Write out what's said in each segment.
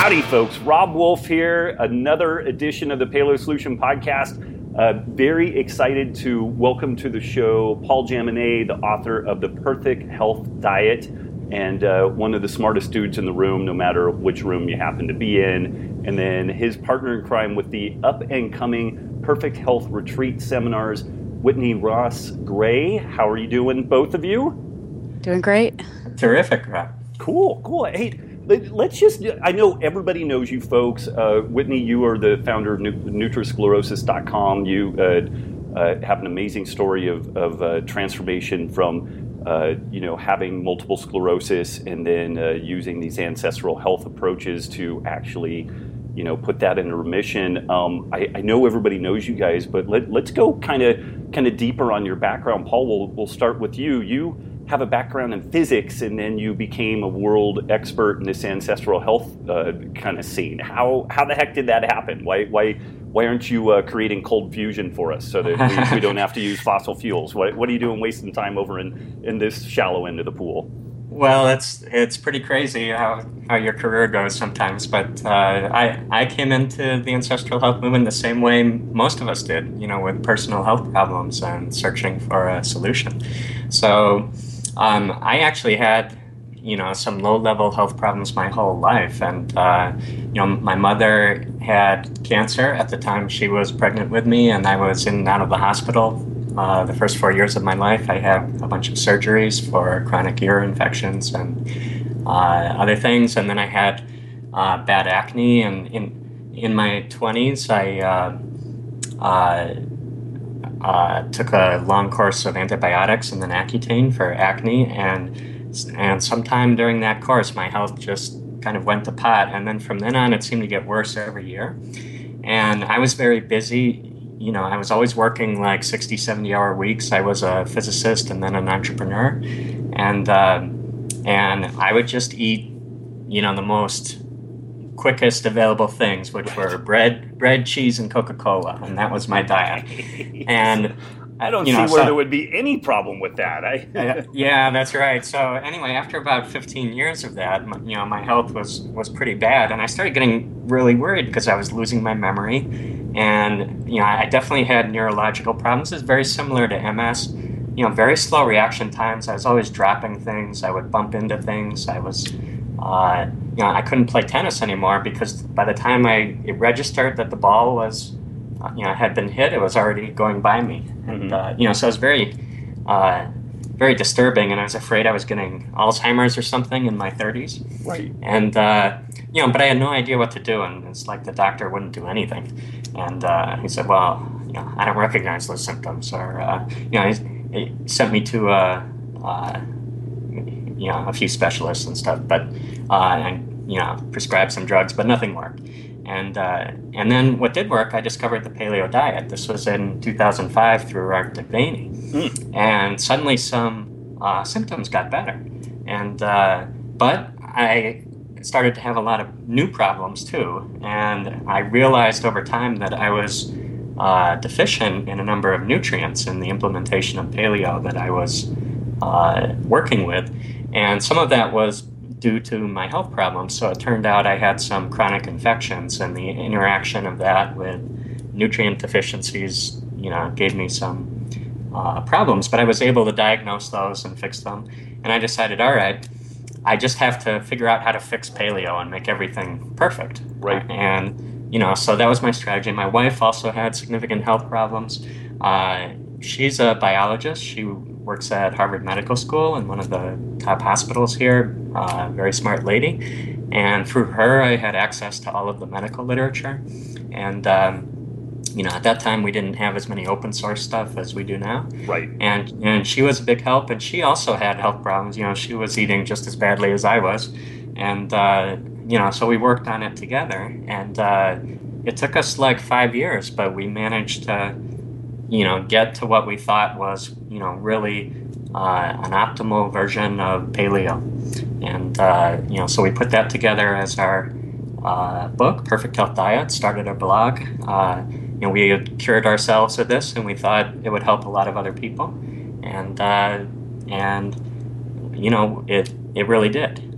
Howdy, folks. Robb Wolf here, another edition of the Paleo Solution Podcast. Very excited to welcome to the show Paul Jaminet, the author of The Perfect Health Diet, and one of the smartest dudes in the room, no matter which room you happen to be in. And then his partner in crime with the up-and-coming Perfect Health Retreat Seminars, Whitney Ross Gray. How are you doing, both of you? Doing great. Terrific, Rob. Cool. Hey, let's just, I know everybody knows you folks. Whitney, you are the founder of Nutrisclerosis.com. You have an amazing story of transformation from, having multiple sclerosis and then using these ancestral health approaches to actually, put that into remission. I know everybody knows you guys, but let's go kind of deeper on your background. Paul, we'll start with you. You have a background in physics, and then you became a world expert in this ancestral health kind of scene. How the heck did that happen? Why aren't you creating cold fusion for us so that we don't have to use fossil fuels? What are you doing wasting time over in this shallow end of the pool? Well, it's pretty crazy how your career goes sometimes, but I came into the ancestral health movement the same way most of us did, with personal health problems and searching for a solution. So I actually had, some low-level health problems my whole life. And, my mother had cancer at the time she was pregnant with me, and I was in and out of the hospital. The first 4 years of my life, I had a bunch of surgeries for chronic ear infections and other things. And then I had bad acne. And in my 20s, I took a long course of antibiotics and then Accutane for acne, and sometime during that course, my health just kind of went to pot. And then from then on, it seemed to get worse every year. And I was very busy. I was always working like 60, 70-hour weeks. I was a physicist and then an entrepreneur. And I would just eat, the most quickest available things, which were bread, cheese, and Coca-Cola, and that was my diet. And I don't see where there would be any problem with that. Yeah, that's right. So anyway, after about 15 years of that, my health was pretty bad, and I started getting really worried because I was losing my memory, and I definitely had neurological problems. It's very similar to MS. Very slow reaction times. I was always dropping things. I would bump into things. I was I couldn't play tennis anymore because by the time it registered that the ball was, had been hit, it was already going by me. And, so it was very, very disturbing. And I was afraid I was getting Alzheimer's or something in my 30s. Right. And, but I had no idea what to do. And it's like the doctor wouldn't do anything. And he said, well, I don't recognize those symptoms. Or, he sent me to a few specialists and stuff, but and prescribed some drugs, but nothing worked. And then what did work, I discovered the paleo diet. This was in 2005 through Art Devaney, and suddenly some symptoms got better. And but I started to have a lot of new problems too, and I realized over time that I was deficient in a number of nutrients in the implementation of paleo that I was working with. And some of that was due to my health problems. So it turned out I had some chronic infections, and the interaction of that with nutrient deficiencies, gave me some problems. But I was able to diagnose those and fix them. And I decided, all right, I just have to figure out how to fix paleo and make everything perfect. Right. And, so that was my strategy. My wife also had significant health problems. She's a biologist. She works at Harvard Medical School in one of the top hospitals here, very smart lady. And through her, I had access to all of the medical literature. And, at that time, we didn't have as many open source stuff as we do now. Right. And she was a big help. And she also had health problems. She was eating just as badly as I was. And, so we worked on it together. And it took us like 5 years, but we managed to get to what we thought was, really an optimal version of paleo. And, so we put that together as our book, Perfect Health Diet, started our blog. We had cured ourselves of this, and we thought it would help a lot of other people. And it really did.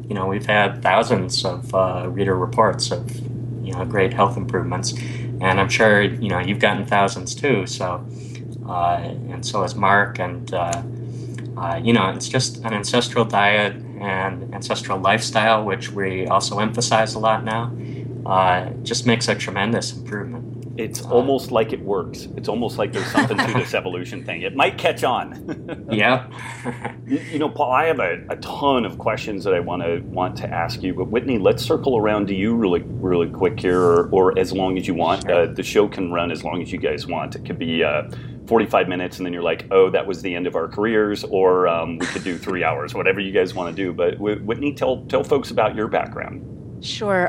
we've had thousands of reader reports of, great health improvements. And I'm sure, you've gotten thousands too. So, and so has Mark. And, it's just an ancestral diet and ancestral lifestyle, which we also emphasize a lot now. Just makes a tremendous improvement. It's almost like it works. It's almost like there's something to this evolution thing. It might catch on. Yep. Paul, I have a ton of questions that I want to ask you, but Whitney, let's circle around to you really quick here, or as long as you want. Sure. The show can run as long as you guys want. It could be 45 minutes, and then you're like, oh, that was the end of our careers, or we could do 3 hours, whatever you guys want to do. But Whitney, tell folks about your background. Sure.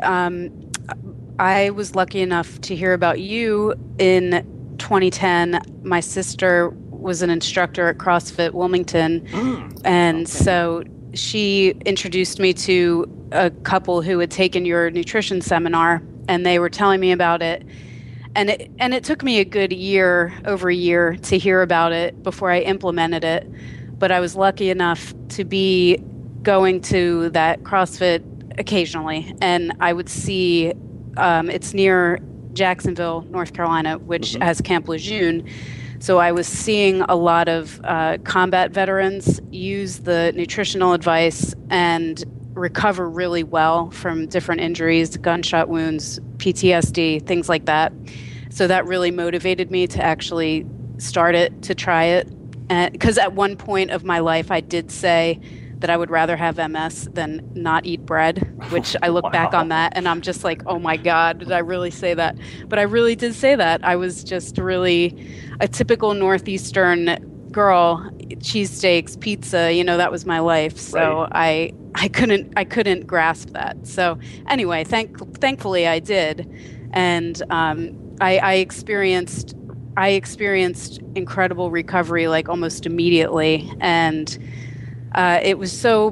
I was lucky enough to hear about you in 2010. My sister was an instructor at CrossFit Wilmington, and so she introduced me to a couple who had taken your nutrition seminar, and they were telling me about it. And it took me a good over a year to hear about it before I implemented it. But I was lucky enough to be going to that CrossFit occasionally, and I would see it's near Jacksonville, North Carolina, which has Camp Lejeune. So I was seeing a lot of combat veterans use the nutritional advice and recover really well from different injuries, gunshot wounds, PTSD, things like that. So that really motivated me to actually start it, to try it. Because at one point of my life, I did say that I would rather have MS than not eat bread, which I look back on that and I'm just like, oh my God, did I really say that? But I really did say that. I was just really a typical Northeastern girl, cheesesteaks, pizza, that was my life. So right. I couldn't grasp that. So anyway, thankfully I did. And I experienced incredible recovery like almost immediately. And it was so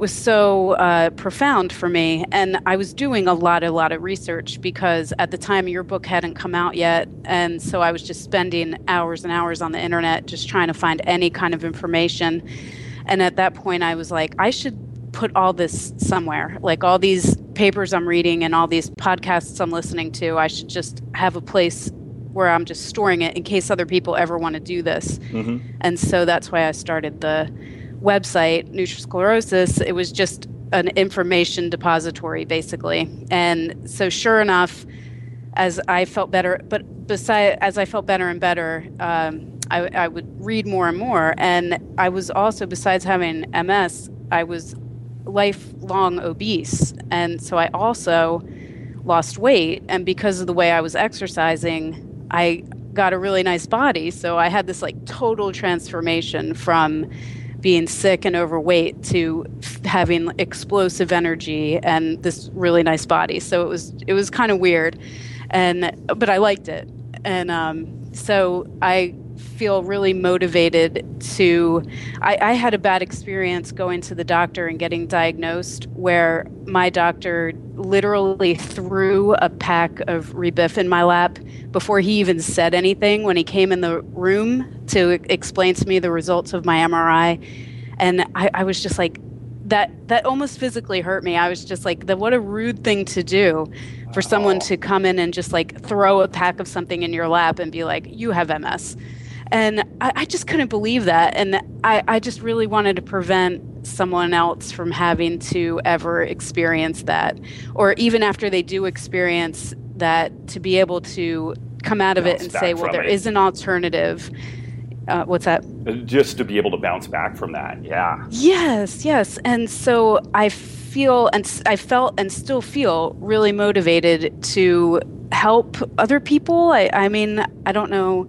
profound for me, and I was doing a lot of research because at the time your book hadn't come out yet, and so I was just spending hours and hours on the internet just trying to find any kind of information. And at that point, I was like, I should put all this somewhere, like all these papers I'm reading and all these podcasts I'm listening to. I should just have a place where I'm just storing it in case other people ever want to do this. And so that's why I started the website, Nutrisclerosis. It was just an information depository, basically. And so sure enough, as I felt better, as I felt better and better, I would read more and more. And I was also, besides having MS, I was lifelong obese. And so I also lost weight. And because of the way I was exercising, I got a really nice body. So I had this like total transformation from being sick and overweight to having explosive energy and this really nice body. So it was kind of weird, but I liked it. And so I feel really motivated to, I had a bad experience going to the doctor and getting diagnosed where my doctor literally threw a pack of Rebiff in my lap before he even said anything when he came in the room to explain to me the results of my MRI. And I was just like, that almost physically hurt me. I was just like, what a rude thing to do for someone to come in and just like throw a pack of something in your lap and be like, you have MS. And I just couldn't believe that. And I just really wanted to prevent someone else from having to ever experience that. Or even after they do experience that, to be able to come out of it and say, well, there is an alternative. What's that? Just to be able to bounce back from that. Yeah. Yes. And so I felt and still feel really motivated to help other people. I mean, I don't know.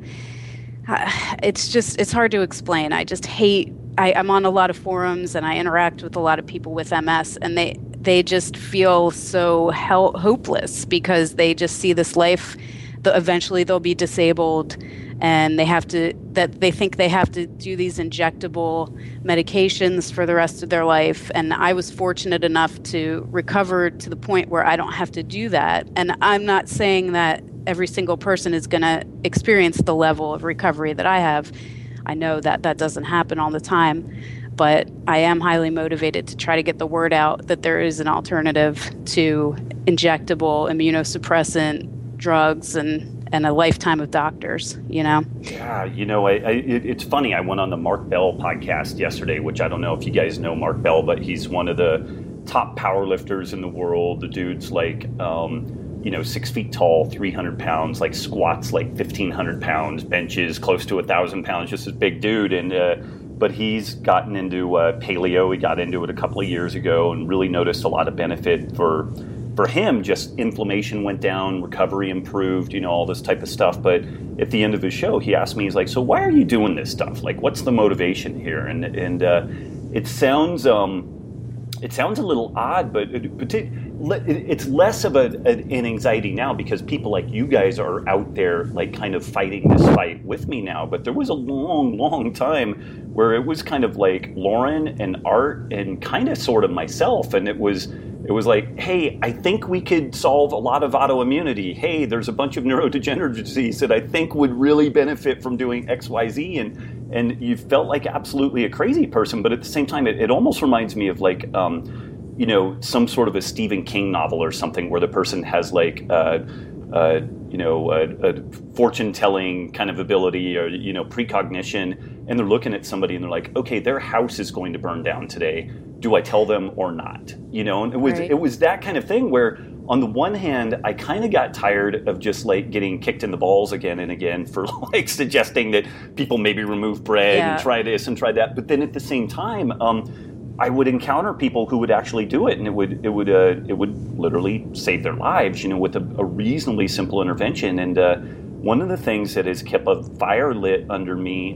It's hard to explain. I just hate, I'm on a lot of forums and I interact with a lot of people with MS, and they just feel so hopeless because they just see this life that eventually they'll be disabled, and they think they have to do these injectable medications for the rest of their life. And I was fortunate enough to recover to the point where I don't have to do that. And I'm not saying that every single person is going to experience the level of recovery that I have. I know that doesn't happen all the time. but I am highly motivated to try to get the word out that there is an alternative to injectable immunosuppressant drugs and a lifetime of doctors, Yeah, it's funny. I went on the Mark Bell podcast yesterday, which I don't know if you guys know Mark Bell, but he's one of the top power lifters in the world. The dude's like, 6 feet tall, 300 pounds, like squats like 1,500 pounds, benches close to 1,000 pounds, just a big dude. But he's gotten into paleo. He got into it a couple of years ago and really noticed a lot of benefit for him. Just inflammation went down, recovery improved, all this type of stuff. But at the end of his show, he asked me, he's like, so why are you doing this stuff? Like, what's the motivation here? And it sounds a little odd, but it's less of an anxiety now because people like you guys are out there like kind of fighting this fight with me now. But there was a long, long time where it was kind of like Lauren and Art and kind of sort of myself. And it was like, hey, I think we could solve a lot of autoimmunity. Hey, there's a bunch of neurodegenerative disease that I think would really benefit from doing X, Y, Z. And you felt like absolutely a crazy person. But at the same time, it almost reminds me of like, some sort of a Stephen King novel or something where the person has like, a fortune-telling kind of ability or, precognition, and they're looking at somebody and they're like, okay, their house is going to burn down today. Do I tell them or not? And it was that kind of thing where on the one hand, I kind of got tired of just like getting kicked in the balls again and again for like suggesting that people maybe remove bread and try this and try that. But then at the same time, I would encounter people who would actually do it, and it would literally save their lives, with a reasonably simple intervention. And one of the things that has kept a fire lit under me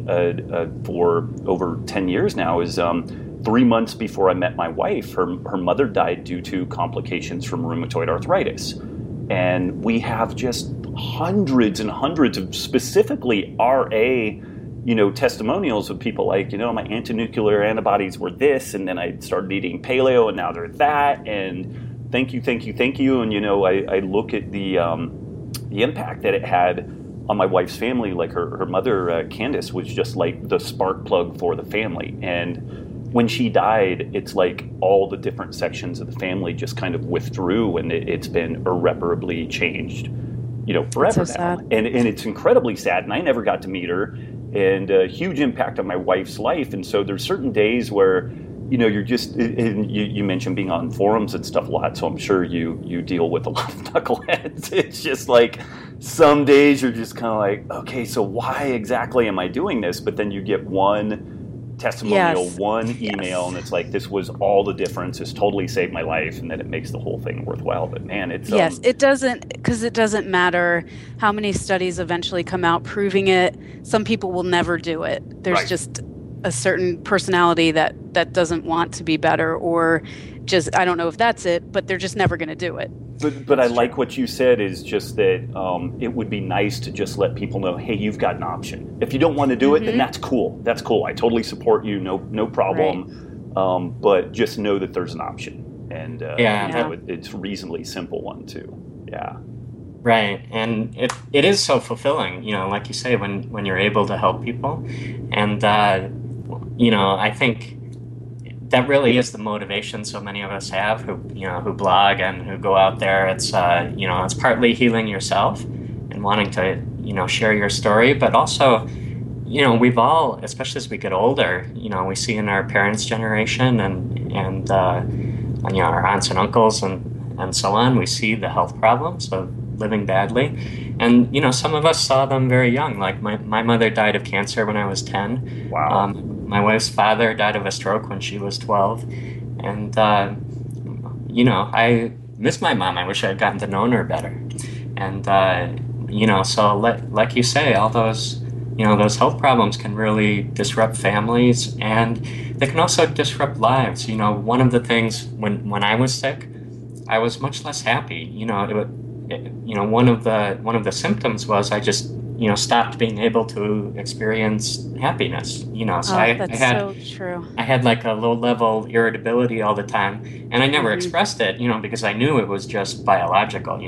for over 10 years now is 3 months before I met my wife, her mother died due to complications from rheumatoid arthritis, and we have just hundreds and hundreds of specifically RA. Testimonials of people like, my antinuclear antibodies were this, and then I started eating paleo, and now they're that, and thank you. And, I look at the impact that it had on my wife's family. Like her mother, Candace, was just like the spark plug for the family. And when she died, it's like all the different sections of the family just kind of withdrew, and it's been irreparably changed, forever so now. Sad. And it's incredibly sad, and I never got to meet her. And a huge impact on my wife's life. And so there's certain days where, you're just, and you mentioned being on forums and stuff a lot, so I'm sure you deal with a lot of knuckleheads. It's just like some days you're just kind of like, okay, so why exactly am I doing this? But then you get one testimonial, one email, and it's like, this was all the difference. This totally saved my life, and then it makes the whole thing worthwhile. But man, it's it doesn't, because it doesn't matter how many studies eventually come out proving it. Some people will never do it. There's just a certain personality that doesn't want to be better, or just, I don't know if that's it, but they're just never going to do it. But I like what you said is just that it would be nice to just let people know, hey, you've got an option. If you don't want to do it, then that's cool. That's cool. I totally support you. No problem. Right. But just know that there's an option. And it's a reasonably simple one too. Yeah. Right. And it is so fulfilling, like you say, when you're able to help people. And, I think that really is the motivation so many of us have who blog and who go out there. It's, it's partly healing yourself and wanting to, share your story, but also, we've all, especially as we get older, we see in our parents' generation and our aunts and uncles and so on, we see the health problems of living badly. And, some of us saw them very young. Like my mother died of cancer when I was 10. Wow. My wife's father died of a stroke when she was 12. And, I miss my mom. I wish I had gotten to know her better. And, so like you say, all those, those health problems can really disrupt families, and they can also disrupt lives. One of the things when I was sick, I was much less happy. One of the symptoms was I just stopped being able to experience happiness. So I had so true. I had like a low level irritability all the time, and I never expressed it. Because I knew it was just biological.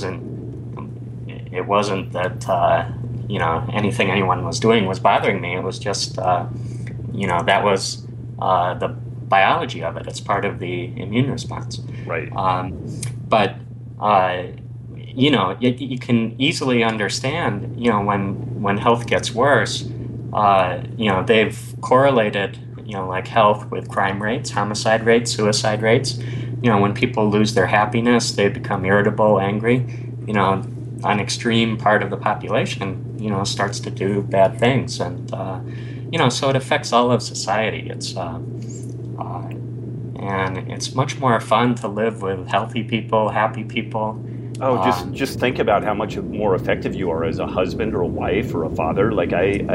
It wasn't that anything anyone was doing was bothering me. It was just that was the biology of it. It's part of the immune response. Right. But you can easily understand, when health gets worse, they've correlated, like health with crime rates, homicide rates, suicide rates. When people lose their happiness, they become irritable, angry. An extreme part of the population, starts to do bad things. And, so it affects all of society. And it's much more fun to live with healthy people, happy people. Oh, just think about how much more effective you are as a husband or a wife or a father. Like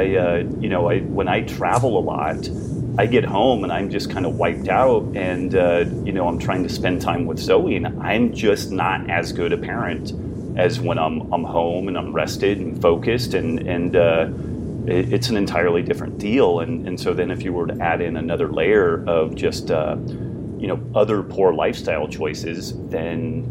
when I travel a lot, I get home and I'm just kind of wiped out, and I'm trying to spend time with Zoe, and I'm just not as good a parent as when I'm home and I'm rested and focused, and it's an entirely different deal. And so then if you were to add in another layer of just other poor lifestyle choices, then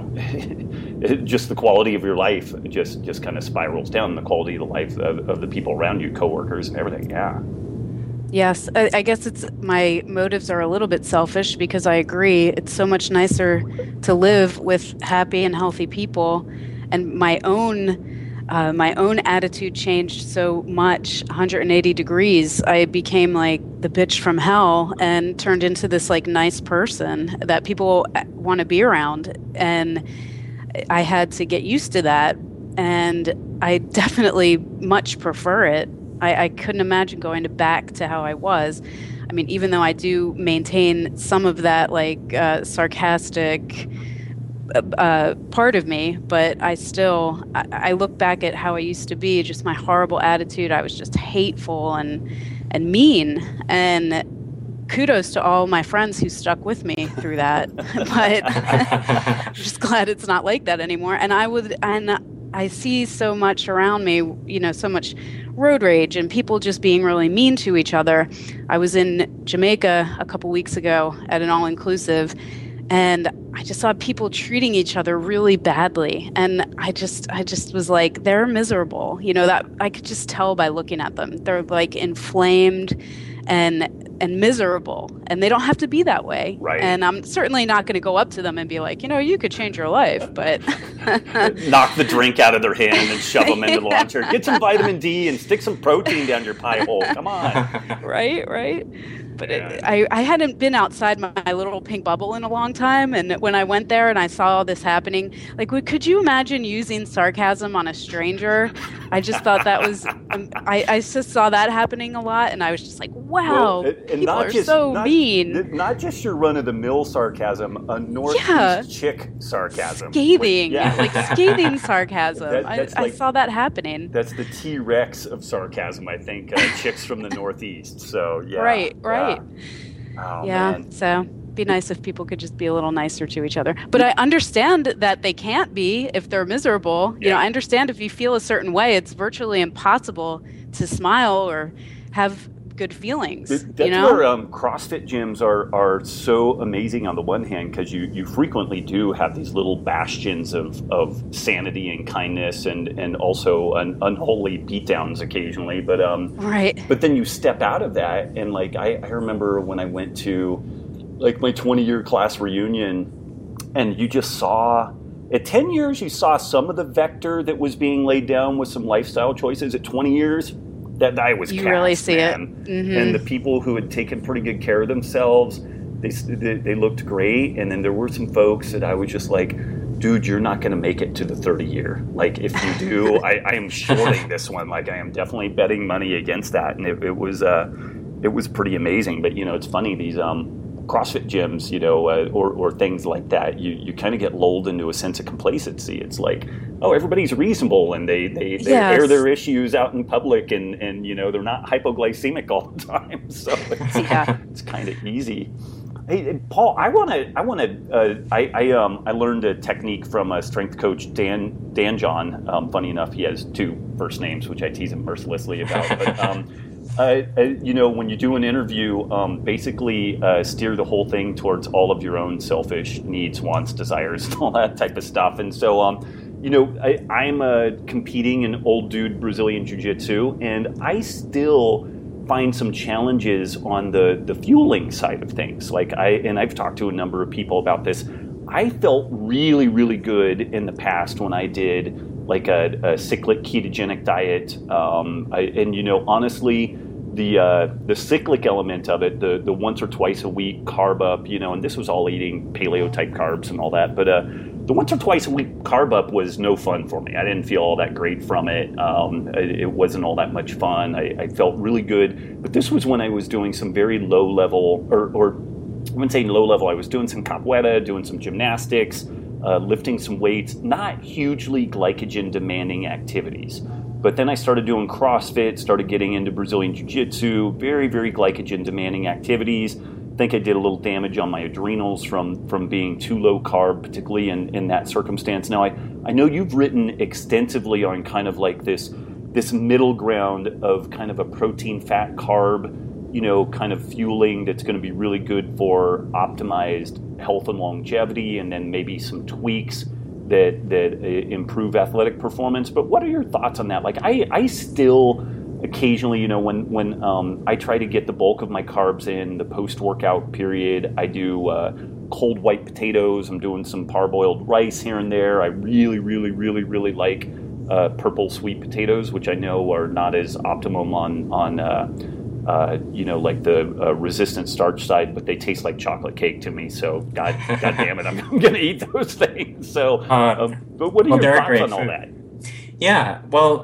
just the quality of your life just kind of spirals down. The quality of the life of the people around you, coworkers and everything. Yeah. Yes, I guess my motives are a little bit selfish, because I agree it's so much nicer to live with happy and healthy people, and my own attitude changed so much, 180 degrees. I became like the bitch from hell and turned into this like nice person that people want to be around, and I had to get used to that, and I definitely much prefer it. I couldn't imagine going back to how I was. I mean, even though I do maintain some of that like sarcastic part of me, but I look back at how I used to be, just my horrible attitude. I was just hateful and mean, and kudos to all my friends who stuck with me through that. But I'm just glad it's not like that anymore. And I see so much around me, so much road rage and people just being really mean to each other. I was in Jamaica a couple weeks ago at an all-inclusive, and I just saw people treating each other really badly. And I just was like, they're miserable. That I could just tell by looking at them. They're like inflamed and miserable, and they don't have to be that way. Right. And I'm certainly not going to go up to them and be like, you could change your life, but knock the drink out of their hand and shove them into the launcher. Get some vitamin D and stick some protein down your pie hole. Come on. Right. But I hadn't been outside my little pink bubble in a long time, and when I went there and I saw all this happening, like, could you imagine using sarcasm on a stranger? I just thought that was, I just saw that happening a lot, and I was just like, wow, people are so mean. Not just your run-of-the-mill sarcasm, a Northeast chick sarcasm. Scathing, like scathing sarcasm. I saw that happening. That's the T-Rex of sarcasm, I think, chicks from the Northeast. So, yeah. Right. Oh, yeah, man. So be nice if people could just be a little nicer to each other. But I understand that they can't be if they're miserable. I understand if you feel a certain way, it's virtually impossible to smile or have good feelings. That's where CrossFit gyms are so amazing on the one hand, because you frequently do have these little bastions of sanity and kindness and also unholy beatdowns occasionally. But right. But then you step out of that, and like I remember when I went to like my 20-year class reunion, and you just saw at 10 years you saw some of the vector that was being laid down with some lifestyle choices. At 20 years. That I was you cast, really see man. it. Mm-hmm. And the people who had taken pretty good care of themselves, they looked great. And then there were some folks that I was just like, dude, you're not going to make it to the 30 year. Like, if you do, I am shorting this one. Like, I am definitely betting money against that. And it was pretty amazing. But, it's funny, these CrossFit gyms, or things like that, you kind of get lulled into a sense of complacency. It's like, oh, everybody's reasonable, and they air their issues out in public, and they're not hypoglycemic all the time, so it's kind of easy. Hey, Paul, I learned a technique from a strength coach, Dan John. Funny enough, he has two first names, which I tease him mercilessly about. But when you do an interview, basically steer the whole thing towards all of your own selfish needs, wants, desires, and all that type of stuff. And so, I'm competing in old dude Brazilian Jiu-Jitsu, and I still find some challenges on the fueling side of things. Like I've talked to a number of people about this. I felt really, really good in the past when I did like a cyclic ketogenic diet. Honestly, the cyclic element of it, the once or twice a week carb up, and this was all eating paleo type carbs and all that, but the once or twice a week carb up was no fun for me. I didn't feel all that great from it. It wasn't all that much fun. I felt really good, but this was when I was doing some very low level, or I wouldn't say low level, I was doing some capoeira, doing some gymnastics, lifting some weights, not hugely glycogen demanding activities. But then I started doing CrossFit, started getting into Brazilian Jiu-Jitsu, very, very glycogen demanding activities. I think I did a little damage on my adrenals from being too low carb, particularly in that circumstance. Now, I know you've written extensively on kind of like this middle ground of kind of a protein, fat, carb, kind of fueling that's going to be really good for optimized health and longevity, and then maybe some tweaks that improve athletic performance. But what are your thoughts on that? Like I still occasionally, when I try to get the bulk of my carbs in the post-workout period, I do cold white potatoes. I'm doing some parboiled rice here and there. I really, really, really, really like purple sweet potatoes, which I know are not as optimum on like the resistant starch side, but they taste like chocolate cake to me. So God damn it, I'm going to eat those things. So, but what are your thoughts on all that? Yeah, well,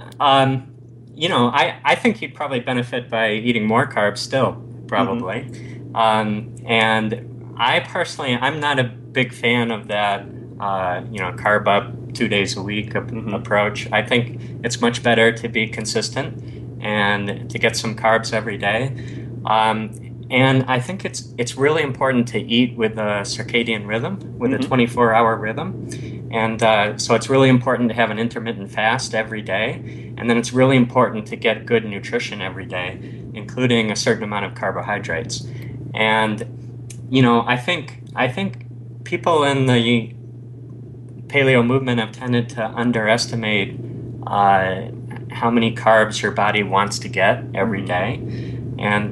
I think you'd probably benefit by eating more carbs still, probably. Mm-hmm. And I personally, I'm not a big fan of that, carb up 2 days a week approach. I think it's much better to be consistent and to get some carbs every day. And I think it's really important to eat with a circadian rhythm, with a 24-hour rhythm. And so it's really important to have an intermittent fast every day. And then it's really important to get good nutrition every day, including a certain amount of carbohydrates. And, I think people in the paleo movement have tended to underestimate how many carbs your body wants to get every day. And,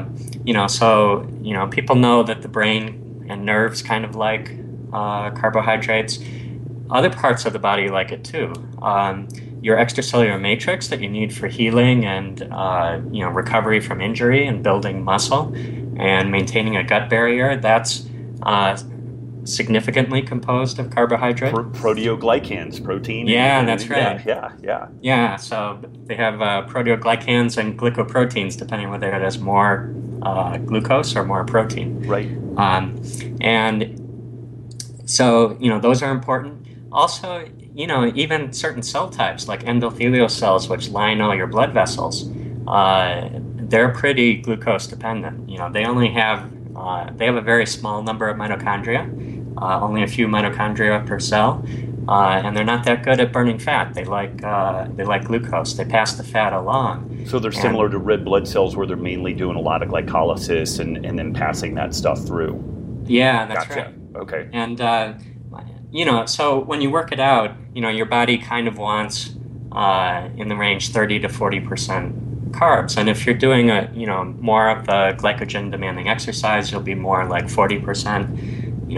people know that the brain and nerves kind of like carbohydrates. Other parts of the body like it too. Your extracellular matrix that you need for healing and, recovery from injury and building muscle and maintaining a gut barrier, that's significantly composed of carbohydrate. Proteoglycans, protein. Yeah, that's right. Yeah. So they have proteoglycans and glycoproteins, depending on whether it has more glucose or more protein. Right. And so, those are important. Also, even certain cell types like endothelial cells, which line all your blood vessels, they're pretty glucose dependent. They only have they have a very small number of mitochondria, only a few mitochondria per cell, and they're not that good at burning fat. They like glucose. They pass the fat along. So they're similar to red blood cells, where they're mainly doing a lot of glycolysis and then passing that stuff through. Yeah, that's gotcha. right. Okay. And so when you work it out, your body kind of wants in the range 30 to 40% carbs, and if you're doing more of the glycogen demanding exercise, you'll be more like 40%.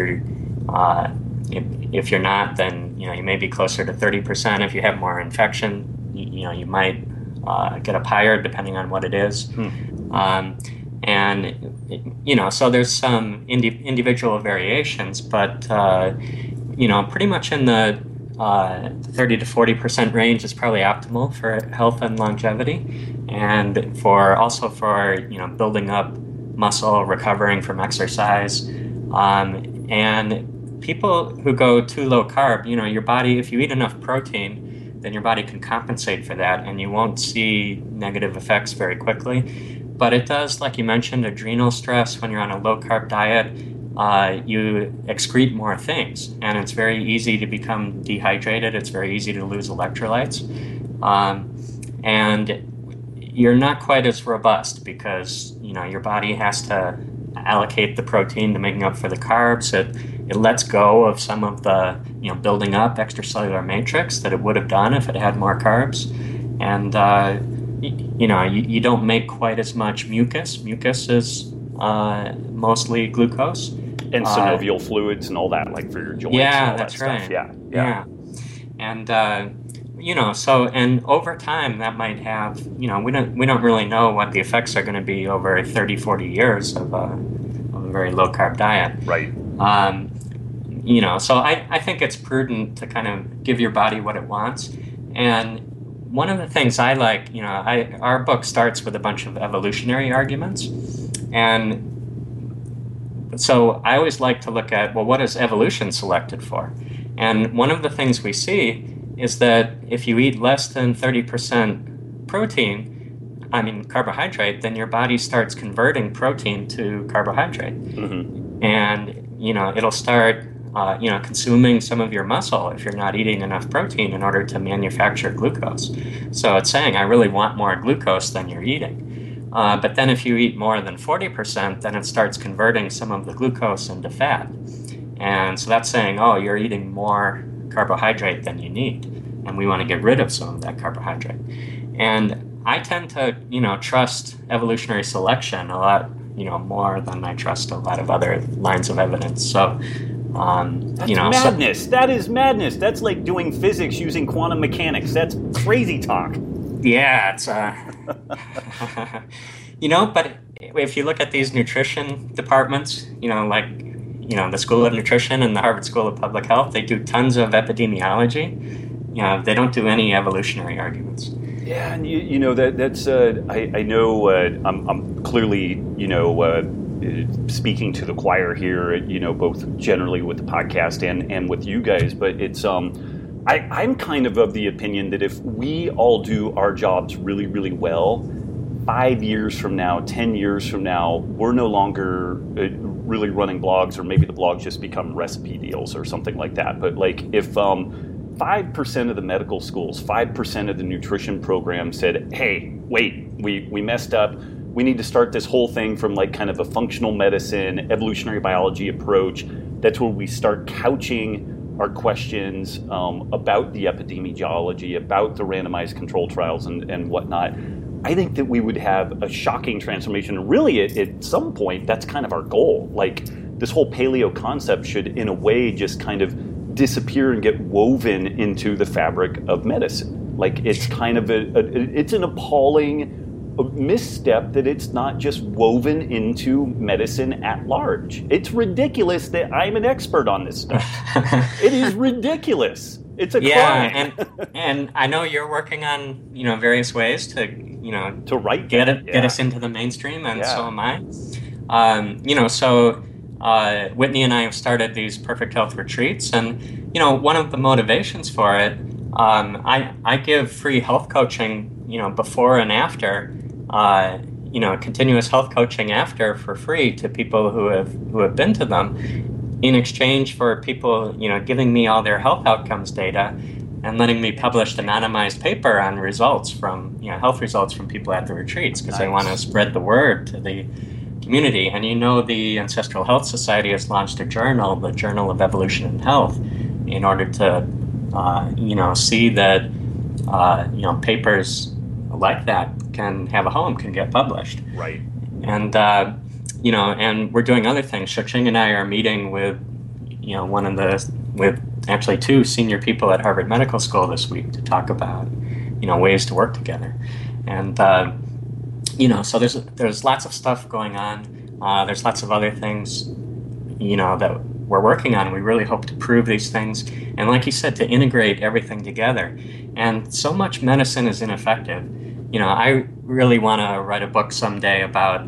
If you're not, then you may be closer to 30%. If you have more infection, you might get up higher depending on what it is. So there's some individual variations, but pretty much in the 30 to 40% range is probably optimal for health and longevity, and for building up muscle, recovering from exercise. And people who go too low carb, your body, if you eat enough protein, then your body can compensate for that, and you won't see negative effects very quickly. But it does, like you mentioned, adrenal stress when you're on a low carb diet. You excrete more things, and it's very easy to become dehydrated. It's very easy to lose electrolytes, and you're not quite as robust because your body has to allocate the protein to making up for the carbs. It lets go of some of the building up extracellular matrix that it would have done if it had more carbs, and you don't make quite as much mucus. Mucus is mostly glucose. And synovial fluids and all that, like for your joints. Yeah, and all that's that right. Stuff. Yeah. And so and over time that might have, we don't really know what the effects are going to be over 30, 40 years of a very low carb diet. Right. So I think it's prudent to kind of give your body what it wants. And one of the things I like, our book starts with a bunch of evolutionary arguments. And so I always like to look at, well, what is evolution selected for? And one of the things we see is that if you eat less than 30% carbohydrate, then your body starts converting protein to carbohydrate. Mm-hmm. And, it'll start, consuming some of your muscle if you're not eating enough protein in order to manufacture glucose. So it's saying, I really want more glucose than you're eating. But then if you eat more than 40%, then it starts converting some of the glucose into fat. And so that's saying, oh, you're eating more carbohydrate than you need. And we want to get rid of some of that carbohydrate. And I tend to, trust evolutionary selection a lot, more than I trust a lot of other lines of evidence. So, that's madness. That is madness. That's like doing physics using quantum mechanics. That's crazy talk. Yeah, it's but if you look at these nutrition departments, the School of Nutrition and the Harvard School of Public Health, they do tons of epidemiology. They don't do any evolutionary arguments. Yeah, and that's I know I'm clearly speaking to the choir here, both generally with the podcast and with you guys, but it's I'm kind of the opinion that if we all do our jobs really, really well, 5 years from now, 10 years from now, we're no longer really running blogs, or maybe the blogs just become recipe deals or something like that. But like if 5% of the medical schools, 5% of the nutrition program said, hey, wait, we messed up. We need to start this whole thing from like kind of a functional medicine, evolutionary biology approach. That's where we start couching our questions about the epidemiology, about the randomized control trials and whatnot. I think that we would have a shocking transformation. And really, at some point, that's kind of our goal. Like, this whole paleo concept should, in a way, just kind of disappear and get woven into the fabric of medicine. Like, it's kind of it's an appalling misstep that it's not just woven into medicine at large. It's ridiculous that I'm an expert on this stuff. It is ridiculous. It's a crime. Yeah, and I know you're working on various ways to get us into the mainstream, and so am I. Whitney and I have started these Perfect Health retreats, and one of the motivations for it, I give free health coaching, before and after, continuous health coaching after for free to people who have been to them, in exchange for people, giving me all their health outcomes data and letting me publish anonymized paper on results from, health results from people at the retreats, because I want to spread the word to the community. And the Ancestral Health Society has launched a journal, the Journal of Evolution and Health, in order to, see that, papers like that can have a home, can get published. Right. And, and we're doing other things. Xiaoqing and I are meeting with, with actually 2 senior people at Harvard Medical School this week to talk about, ways to work together. And, so there's lots of stuff going on. There's lots of other things, that we're working on. We really hope to prove these things. And like you said, to integrate everything together. And so much medicine is ineffective. I really want to write a book someday about,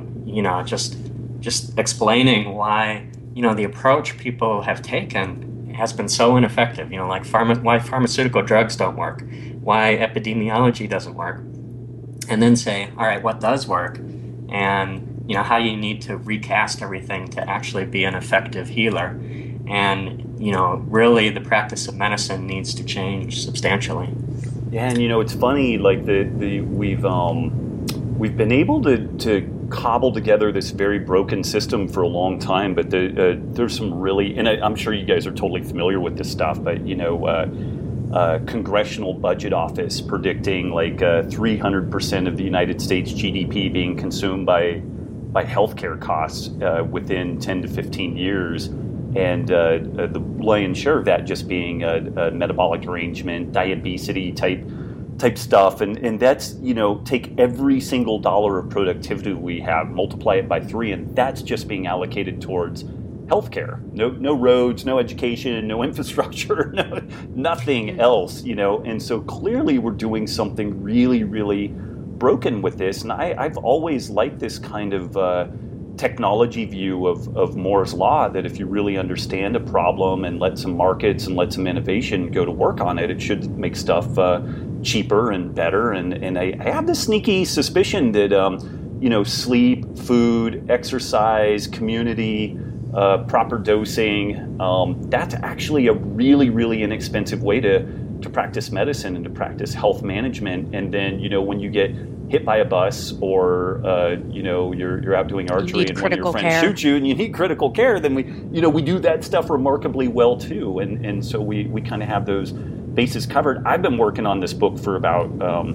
just explaining why, the approach people have taken has been so ineffective. Like why pharmaceutical drugs don't work, why epidemiology doesn't work, and then say, all right, what does work, and how you need to recast everything to actually be an effective healer. And really, the practice of medicine needs to change substantially. Yeah, and it's funny, like we've been able to cobble together this very broken system for a long time, but there's some really, and I'm sure you guys are totally familiar with this stuff, but congressional budget office predicting like 300% of the United States GDP being consumed by healthcare costs within 10 to 15 years, and the lion's share of that just being a metabolic derangement, diabetes type stuff, and that's, take every single dollar of productivity we have, multiply it by 3, and that's just being allocated towards healthcare. No roads, no education, no infrastructure, nothing else, And so clearly we're doing something really, really broken with this. And I've always liked this kind of technology view of Moore's Law, that if you really understand a problem and let some markets and let some innovation go to work on it, it should make stuff cheaper and better. And I have this sneaky suspicion that, sleep, food, exercise, community, proper dosing, that's actually a really, really inexpensive way to practice medicine and to practice health management. And then, when you get hit by a bus, or you're out doing archery and one of your friends shoots you and you need critical care, then we do that stuff remarkably well too. And so we kind of have those bases covered. I've been working on this book for about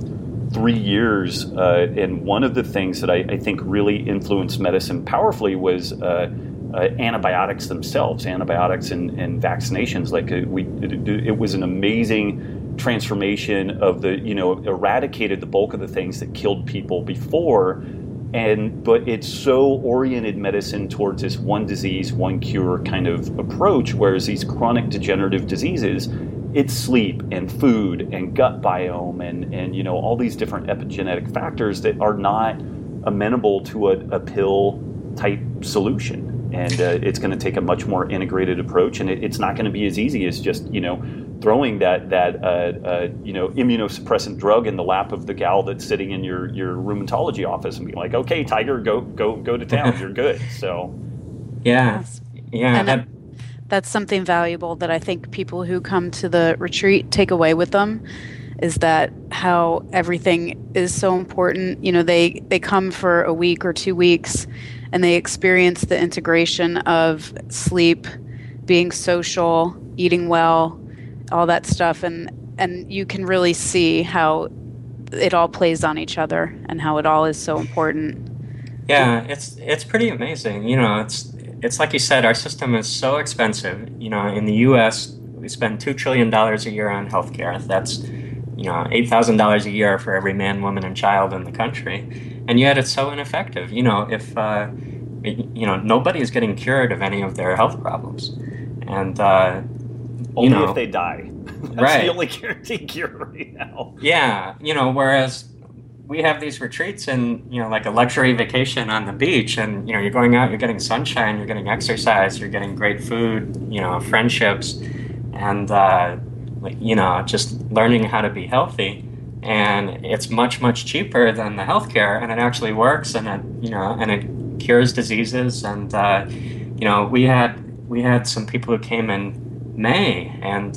3 years, and one of the things that I think really influenced medicine powerfully was antibiotics themselves, antibiotics and vaccinations. Like it was an amazing transformation of eradicated the bulk of the things that killed people before, but it's so oriented medicine towards this one disease, one cure kind of approach, whereas these chronic degenerative diseases, it's sleep and food and gut biome and all these different epigenetic factors that are not amenable to a pill type solution. And it's going to take a much more integrated approach, and it's not going to be as easy as just throwing that immunosuppressant drug in the lap of the gal that's sitting in your rheumatology office and being like, okay, Tiger, go to town, you're good. So yeah. And that's something valuable that I think people who come to the retreat take away with them, is that how everything is so important. They come for a week or 2 weeks, and they experience the integration of sleep, being social, eating well, all that stuff, and you can really see how it all plays on each other and how it all is so important. Yeah, it's pretty amazing. It's like you said, our system is so expensive. In the U.S., we spend $2 trillion a year on healthcare. That's $8,000 a year for every man, woman, and child in the country, and yet it's so ineffective. If nobody is getting cured of any of their health problems, and only if they die. That's right. The only guaranteed cure right now. Yeah, whereas we have these retreats and like a luxury vacation on the beach, and you're going out, you're getting sunshine, you're getting exercise, you're getting great food, friendships, and just learning how to be healthy. And it's much, much cheaper than the healthcare, and it actually works, and it cures diseases. And we had some people who came in May, and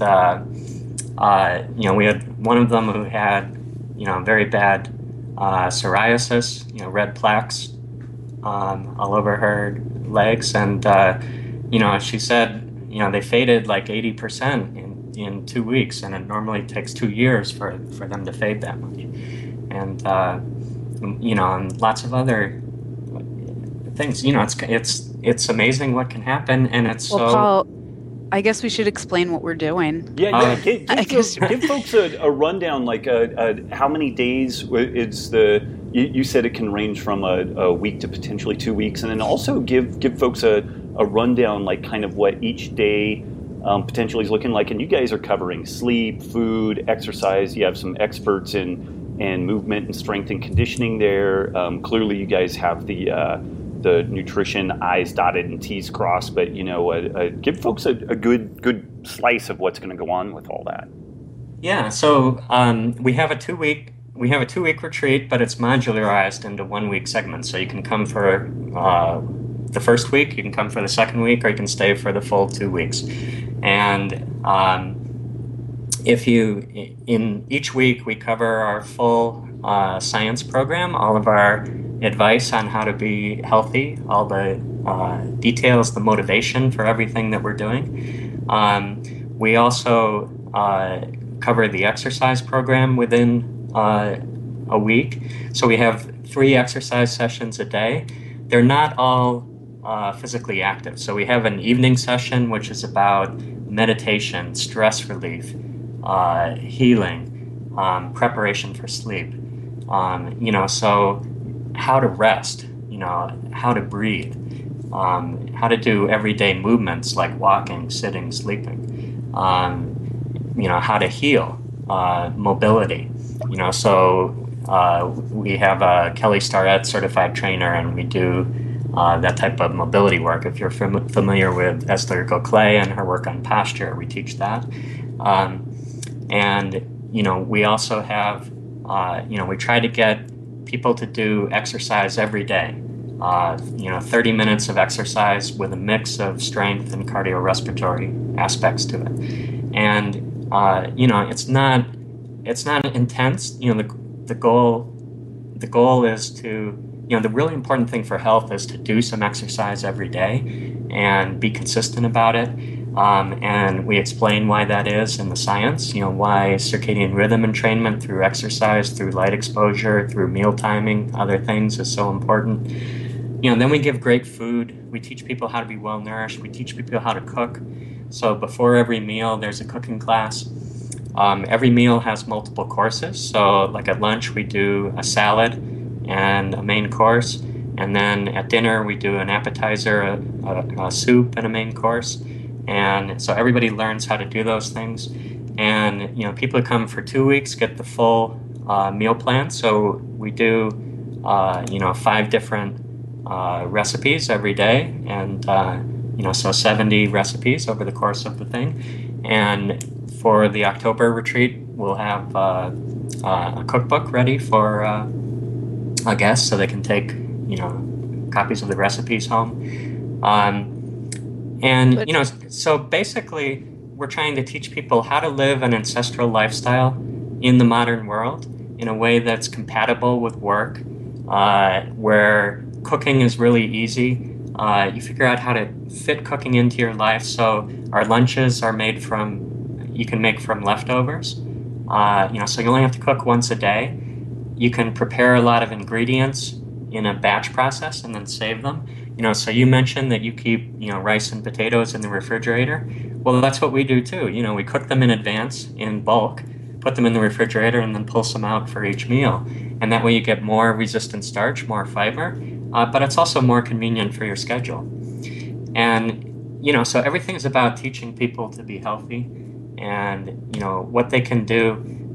we had one of them who had very bad psoriasis, red plaques all over her legs, and she said they faded like 80% in 2 weeks, and it normally takes 2 years for them to fade that much, and and lots of other things. It's amazing what can happen, and it's well, Paul, I guess we should explain what we're doing. Yeah. Give folks a rundown, like how many days is the. You said it can range from a week to potentially 2 weeks, and then also give folks a rundown, like kind of what each day potentially is looking like. And you guys are covering sleep, food, exercise. You have some experts in movement and strength and conditioning there. Clearly, you guys have the nutrition, I's dotted and T's crossed, but give folks a good slice of what's going to go on with all that. Yeah, so we have a 2 week retreat, but it's modularized into 1 week segments. So you can come for the first week, you can come for the second week, or you can stay for the full 2 weeks. And in each week we cover our full science program, all of our advice on how to be healthy, all the details, the motivation for everything that we're doing. We also cover the exercise program within a week. So we have 3 exercise sessions a day. They're not all physically active. So we have an evening session, which is about meditation, stress relief, healing, preparation for sleep. So how to rest, how to breathe, how to do everyday movements like walking, sitting, sleeping, how to heal, mobility. We have a Kelly Starrett certified trainer, and we do that type of mobility work. If you're familiar with Esther Goclay and her work on posture, we teach that. We also have, we try to get people to do exercise every day. 30 minutes of exercise with a mix of strength and cardiorespiratory aspects to it. And, it's not intense. The goal is to, the really important thing for health is to do some exercise every day and be consistent about it. And we explain why that is in the science, why circadian rhythm entrainment through exercise, through light exposure, through meal timing, other things is so important. Then we give great food. We teach people how to be well nourished. We teach people how to cook. So before every meal, there's a cooking class. Every meal has multiple courses. So like at lunch, we do a salad and a main course. And then at dinner, we do an appetizer, a soup, and a main course. And so everybody learns how to do those things. And, people who come for 2 weeks get the full meal plan. So we do, 5 different recipes every day. And, so 70 recipes over the course of the thing. And for the October retreat, we'll have a cookbook ready for our guests so they can take, copies of the recipes home. So basically, we're trying to teach people how to live an ancestral lifestyle in the modern world in a way that's compatible with work, where cooking is really easy. You figure out how to fit cooking into your life. So our lunches are you can make from leftovers. So you only have to cook once a day. You can prepare a lot of ingredients in a batch process and then save them. So you mentioned that you keep, rice and potatoes in the refrigerator. Well, that's what we do too. We cook them in advance in bulk, put them in the refrigerator, and then pull some out for each meal. And that way you get more resistant starch, more fiber, but it's also more convenient for your schedule. And, so everything is about teaching people to be healthy and, what they can do,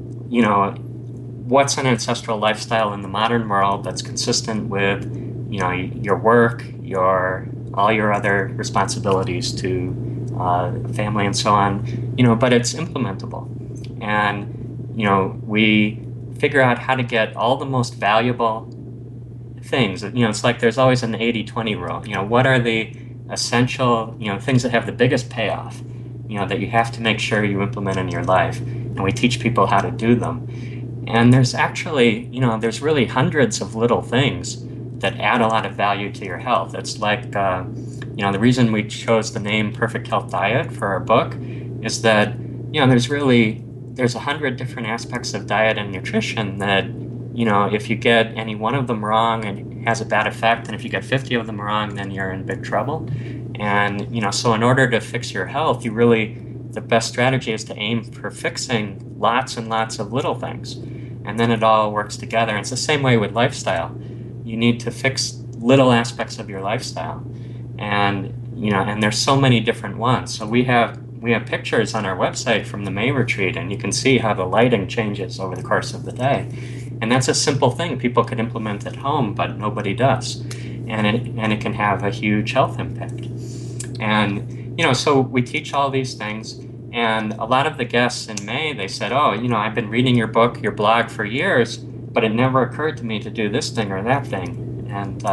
what's an ancestral lifestyle in the modern world that's consistent with, your work, all your other responsibilities to family and so on, but it's implementable. And, we figure out how to get all the most valuable things. It's like there's always an 80-20 rule. What are the essential, things that have the biggest payoff, that you have to make sure you implement in your life. And we teach people how to do them. And there's actually, there's really hundreds of little things that add a lot of value to your health. It's like, the reason we chose the name Perfect Health Diet for our book is that, there's 100 different aspects of diet and nutrition that, if you get any one of them wrong, it has a bad effect. And if you get 50 of them wrong, then you're in big trouble. And, so in order to fix your health, the best strategy is to aim for fixing lots and lots of little things. And then it all works together. And it's the same way with lifestyle. You need to fix little aspects of your lifestyle. And, and there's so many different ones. So we have pictures on our website from the May retreat, and you can see how the lighting changes over the course of the day. And that's a simple thing people could implement at home, but nobody does. And it can have a huge health impact. And, so we teach all these things. And a lot of the guests in May, they said, I've been reading your book, your blog for years, but it never occurred to me to do this thing or that thing. And,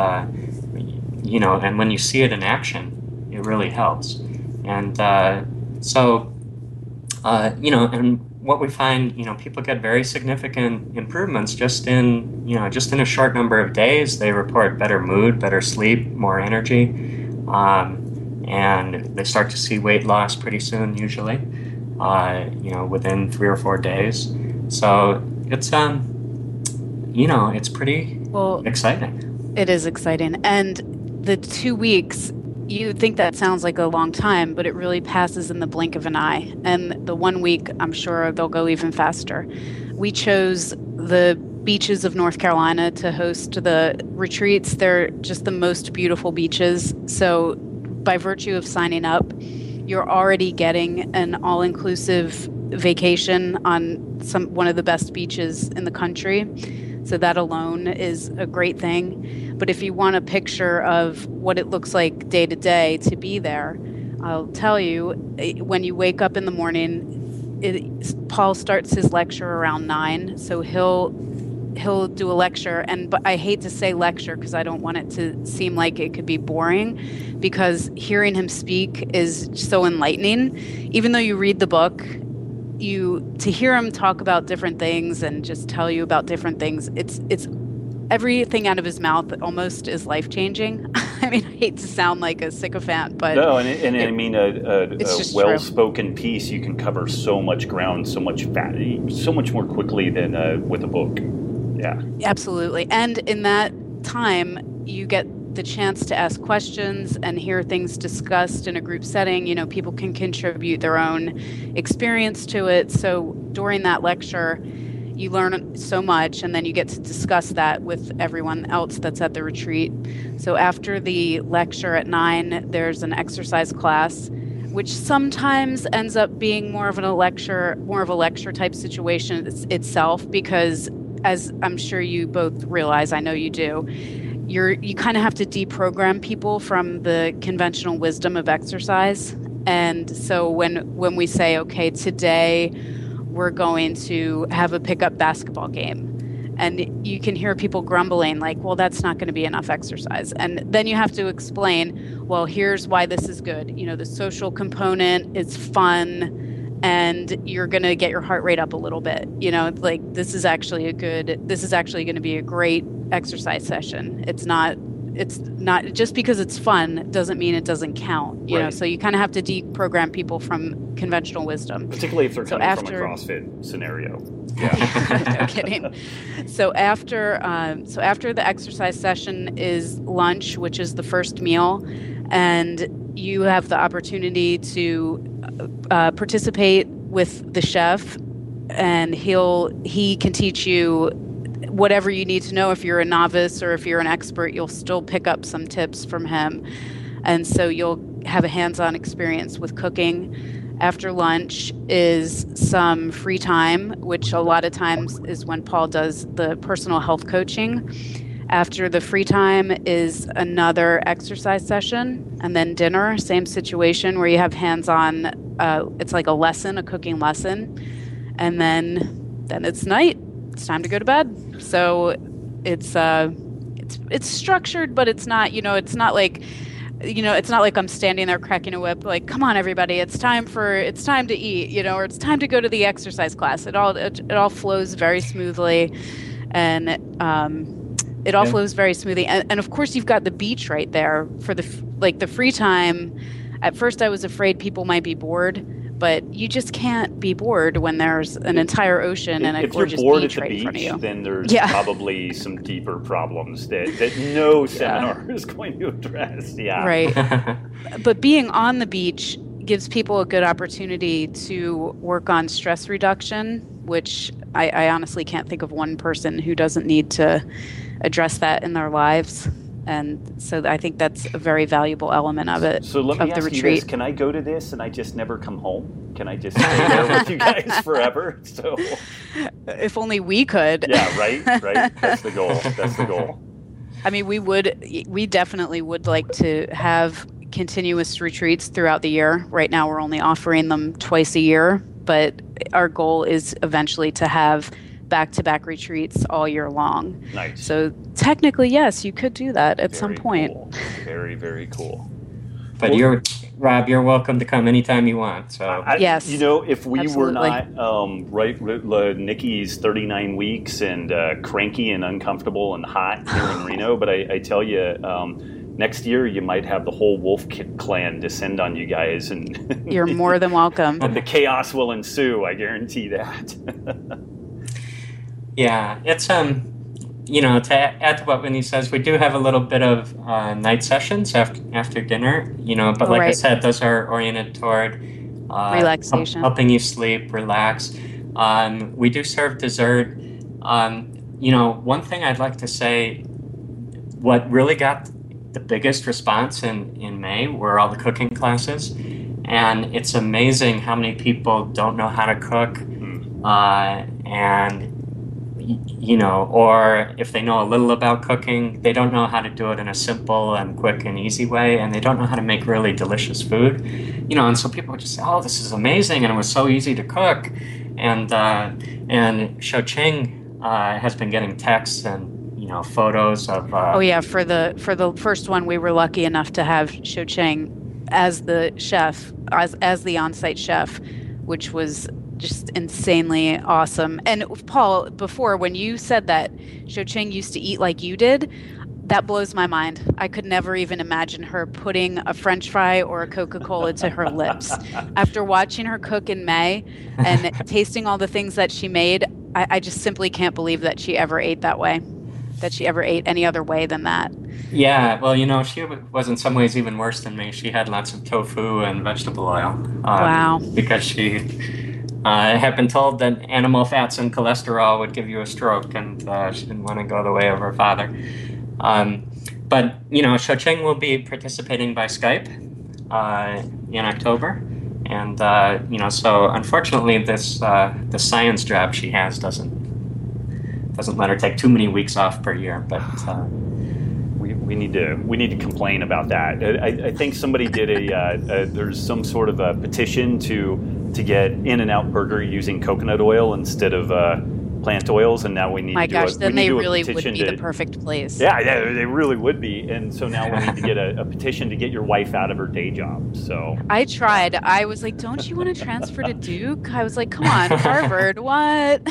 and when you see it in action, it really helps. And and what we find, people get very significant improvements just in a short number of days. They report better mood, better sleep, more energy, and they start to see weight loss pretty soon, usually. within 3 or 4 days. So it's it's pretty exciting. It is exciting. And the 2 weeks, you think that sounds like a long time, but it really passes in the blink of an eye. And the 1 week, I'm sure they'll go even faster. We chose the beaches of North Carolina to host the retreats. They're just the most beautiful beaches. So by virtue of signing up, you're already getting an all-inclusive vacation on one of the best beaches in the country. So that alone is a great thing. But if you want a picture of what it looks like day to day to be there, I'll tell you, when you wake up in the morning, Paul starts his lecture around 9. So he'll do a lecture, but I hate to say lecture because I don't want it to seem like it could be boring, because hearing him speak is so enlightening. Even though you read the book, to hear him talk about different things and just tell you about different things, it's everything out of his mouth almost is life-changing. I mean, I hate to sound like a sycophant, but no, and I mean, a well-spoken true. piece, you can cover so much ground, so much more quickly than with a book. Yeah, absolutely. And in that time, you get the chance to ask questions and hear things discussed in a group setting. People can contribute their own experience to it. So during that lecture, you learn so much, and then you get to discuss that with everyone else that's at the retreat. So after the lecture at 9, there's an exercise class, which sometimes ends up being more of a lecture type situation itself, because as I'm sure you both realize, I know you do, you kind of have to deprogram people from the conventional wisdom of exercise. And so when we say, okay, today we're going to have a pickup basketball game, and you can hear people grumbling like, well, that's not going to be enough exercise. And then you have to explain, well, here's why this is good. The social component is fun, and you're going to get your heart rate up a little bit. Like this is actually going to be a great exercise session. It's not just because it's fun doesn't mean it doesn't count. Right. So you kind of have to deprogram people from conventional wisdom, particularly if they're coming from a CrossFit scenario. Yeah, no kidding. So after the exercise session is lunch, which is the first meal, and you have the opportunity to participate with the chef, and he can teach you whatever you need to know. If you're a novice or if you're an expert, you'll still pick up some tips from him. And so you'll have a hands-on experience with cooking. After lunch is some free time, which a lot of times is when Paul does the personal health coaching. After the free time is another exercise session, and then dinner, same situation where you have hands-on, it's like a cooking lesson. And then it's night. It's time to go to bed. So it's structured, but it's not, it's not like I'm standing there cracking a whip, like, come on, everybody, it's time to eat, or it's time to go to the exercise class. It all flows very smoothly, and it all flows very smoothly. And of course, you've got the beach right there for the free time. At first, I was afraid people might be bored, but you just can't be bored when there's an entire ocean and a gorgeous beach right in front of you. Then there's probably some deeper problems that no seminar is going to address. Yeah. Right. But being on the beach gives people a good opportunity to work on stress reduction, which I honestly can't think of one person who doesn't need to address that in their lives. And so I think that's a very valuable element of it. So let me ask you this. Can I go to this and I just never come home? Can I just stay there with you guys forever? So, if only we could. Yeah, right. That's the goal. I mean, we definitely would like to have continuous retreats throughout the year. Right now, we're only offering them twice a year, but our goal is eventually to have back-to-back retreats all year long. Nice. So technically, yes, you could do that at some point. Cool. Very, very cool. But Rob, you're welcome to come anytime you want. So yes, if we absolutely. were not Nikki's 39 weeks and cranky and uncomfortable and hot here in Reno, but I tell you, next year you might have the whole Wolf clan descend on you guys, and You're more than welcome. and the chaos will ensue. I guarantee that. Yeah, it's to add to what Whitney says, we do have a little bit of night sessions after dinner, but like I said, those are oriented toward relaxation, helping you sleep, relax. We do serve dessert. One thing I'd like to say, what really got the biggest response in May were all the cooking classes, and it's amazing how many people don't know how to cook, or if they know a little about cooking, they don't know how to do it in a simple and quick and easy way, and they don't know how to make really delicious food, and so people would just say, oh, this is amazing, and it was so easy to cook, and Xiaoqing has been getting texts and photos of for the first one, we were lucky enough to have Xiaoqing as the chef, as the on-site chef, which was just insanely awesome. And Paul, before, when you said that Xiaoqing used to eat like you did, that blows my mind. I could never even imagine her putting a French fry or a Coca-Cola to her lips. After watching her cook in May and tasting all the things that she made, I just simply can't believe that she ever ate that way, that she ever ate any other way than that. Yeah, well, she was in some ways even worse than me. She had lots of tofu and vegetable oil. Wow. Because she had been told that animal fats and cholesterol would give you a stroke, and she didn't want to go the way of her father. But Xiaoqing will be participating by Skype in October, and so unfortunately, the science job she has doesn't let her take too many weeks off per year. But we need to complain about that. I think somebody did there's some sort of a petition to get In-N-Out Burger using coconut oil instead of plant oils, and now we need My to gosh, do then they really would petition be the perfect place. Yeah, they really would be. And so now we need to get a petition to get your wife out of her day job. So I tried. I was like, don't you want to transfer to Duke? I was like, come on, Harvard, what?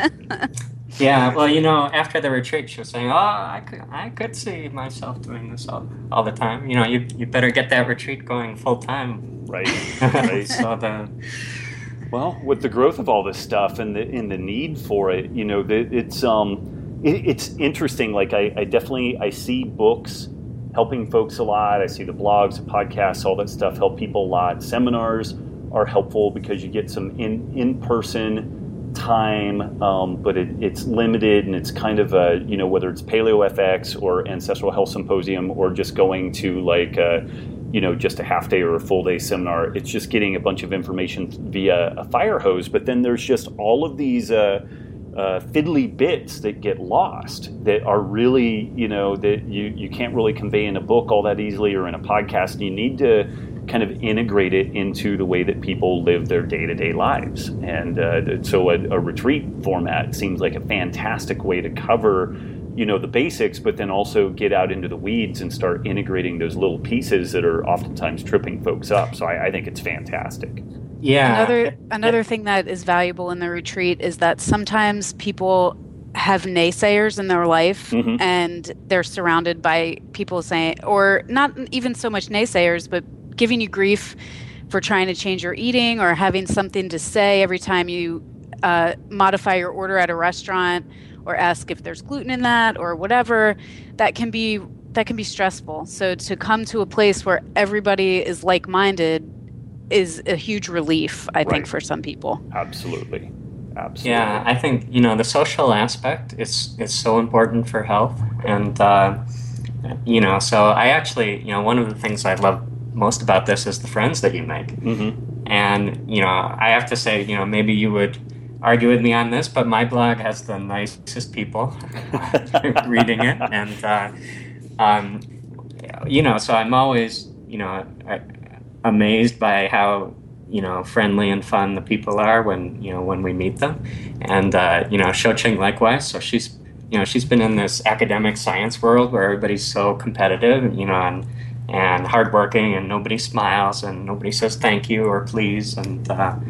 Yeah, well, after the retreat, she was saying, "Oh, I could see myself doing this all the time. You better get that retreat going full time." Right. So well, with the growth of all this stuff and the need for it, it's interesting. Like I see books helping folks a lot. I see the blogs, the podcasts, all that stuff help people a lot. Seminars are helpful because you get some in-person time, but it's limited, and it's kind of whether it's PaleoFX or Ancestral Health Symposium or just going to just a half day or a full day seminar, it's just getting a bunch of information via a fire hose. But then there's just all of these fiddly bits that get lost that are really, that you can't really convey in a book all that easily or in a podcast. You need to kind of integrate it into the way that people live their day-to-day lives. And so a retreat format seems like a fantastic way to cover, the basics, but then also get out into the weeds and start integrating those little pieces that are oftentimes tripping folks up. So I think it's fantastic. Yeah. Another thing that is valuable in the retreat is that sometimes people have naysayers in their life, and they're surrounded by people saying, or not even so much naysayers, but giving you grief for trying to change your eating or having something to say every time you modify your order at a restaurant or ask if there's gluten in that or whatever. That can be stressful. So to come to a place where everybody is like-minded is a huge relief, I think, for some people. Absolutely. Yeah, I think the social aspect is so important for health, and so I actually one of the things I love most about this is the friends that you make. And I have to say, maybe you would argue with me on this, but my blog has the nicest people reading it, and so I'm always amazed by how friendly and fun the people are when we meet them. And Xiaoqing likewise. So she's been in this academic science world where everybody's so competitive, and hardworking, and nobody smiles, and nobody says thank you or please, and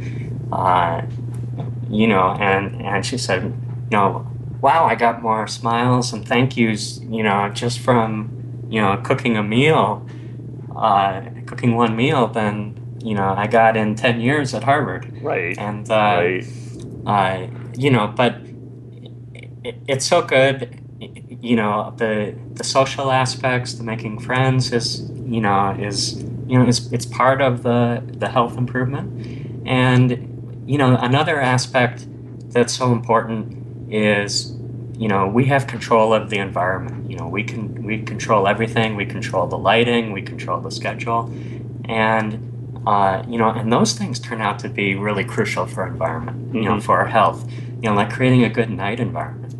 and she said, wow, I got more smiles and thank yous, just from cooking a meal, cooking one meal than I got in 10 years at Harvard. Right. And right. But it's so good. The social aspects, the making friends is it's part of the health improvement. And another aspect that's so important is we have control of the environment. We control everything. We control the lighting. We control the schedule, and and those things turn out to be really crucial for environment. For our health. Like creating a good night environment.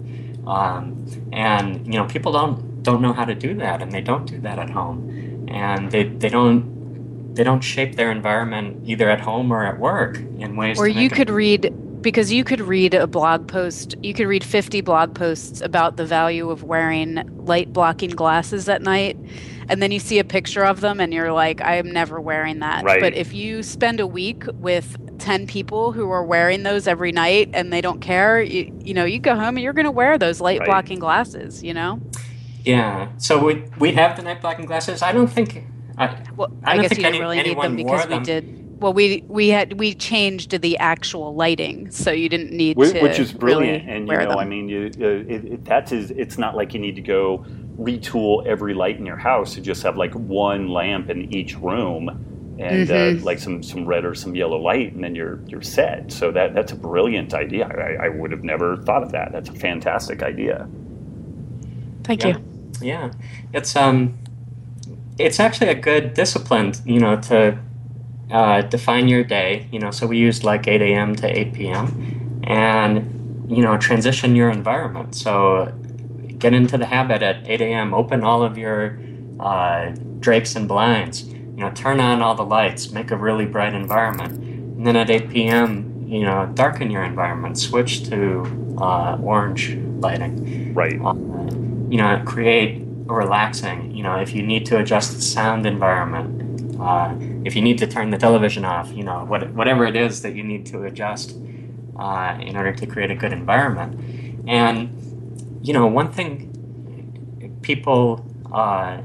And people don't know how to do that, and they don't do that at home, and they don't shape their environment either at home or at work in ways. Or you could read. Because you could read a blog post, you could read 50 blog posts about the value of wearing light blocking glasses at night. And then you see a picture of them and you're like, I am never wearing that. Right. But if you spend a week with 10 people who are wearing those every night and they don't care, you go home and you're going to wear those light blocking glasses, Yeah. So we have the night blocking glasses. I don't think. I guess you didn't really need them because we did. Well, we changed the actual lighting, so you didn't need to. Which is brilliant, really and wear them. I mean, it's not like you need to go retool every light in your house. You just have like one lamp in each room, and like some red or some yellow light, and then you're set. So that's a brilliant idea. I would have never thought of that. That's a fantastic idea. Thank you. Yeah, it's actually a good discipline, to define your day. So we used like 8 a.m. to 8 p.m. and transition your environment. So get into the habit at 8 a.m. Open all of your drapes and blinds. Turn on all the lights. Make a really bright environment. And then at 8 p.m. Darken your environment. Switch to orange lighting. Right. Create a relaxing. If you need to adjust the sound environment. If you need to turn the television off, whatever it is that you need to adjust in order to create a good environment. And, one thing people are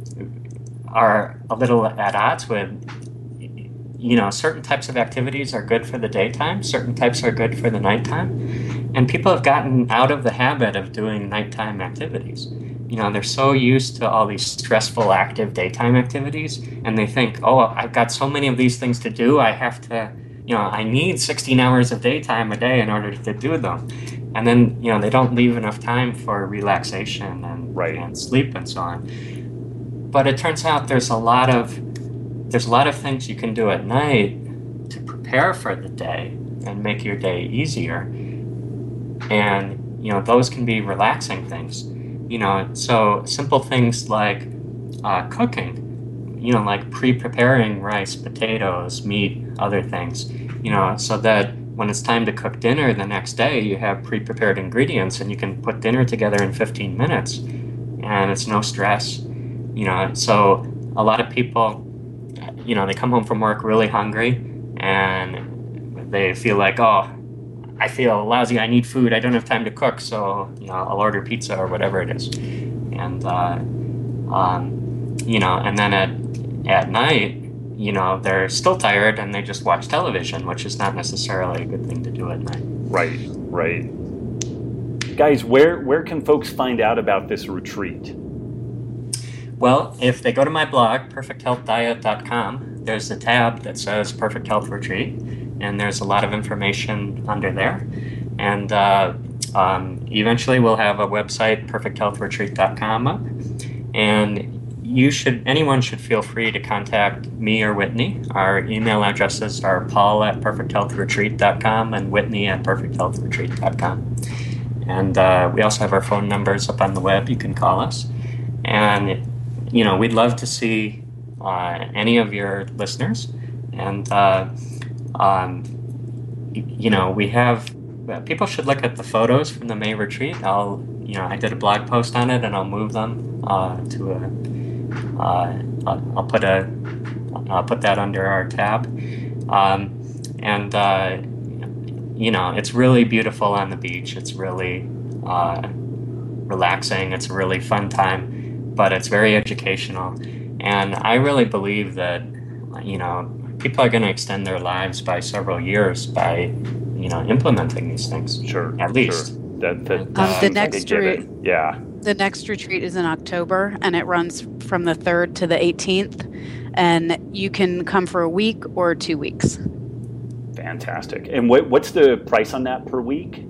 a little at odds with, certain types of activities are good for the daytime, certain types are good for the nighttime. And people have gotten out of the habit of doing nighttime activities. They're so used to all these stressful, active daytime activities, and they think, oh, I've got so many of these things to do, I have to, I need 16 hours of daytime a day in order to do them. And then, they don't leave enough time for relaxation and sleep and so on. But it turns out there's a lot of things you can do at night to prepare for the day and make your day easier. And, those can be relaxing things. So simple things like cooking, like pre-preparing rice, potatoes, meat, other things, so that when it's time to cook dinner the next day, you have pre-prepared ingredients and you can put dinner together in 15 minutes and it's no stress, So a lot of people, they come home from work really hungry and they feel like, oh, I feel lousy, I need food, I don't have time to cook, so I'll order pizza or whatever it is. And and then at night, they're still tired and they just watch television, which is not necessarily a good thing to do at night. Right. Guys, where can folks find out about this retreat? Well, if they go to my blog, perfecthealthdiet.com, there's a tab that says Perfect Health Retreat. And there's a lot of information under there. And eventually we'll have a website, perfecthealthretreat.com up. And anyone should feel free to contact me or Whitney. Our email addresses are paul@perfecthealthretreat.com and whitney@perfecthealthretreat.com. And we also have our phone numbers up on the web. You can call us. And, we'd love to see any of your listeners. And we have people should look at the photos from the May retreat. I did a blog post on it, and I'll move them to I'll put that under our tab, it's really beautiful on the beach. It's really relaxing. It's a really fun time. but it's very educational. And I really believe that, people are going to extend their lives by several years by, implementing these things. Sure. At least. Sure. The next retreat is in October, and it runs from the 3rd to the 18th, and you can come for a week or 2 weeks. Fantastic. And what's the price on that per week?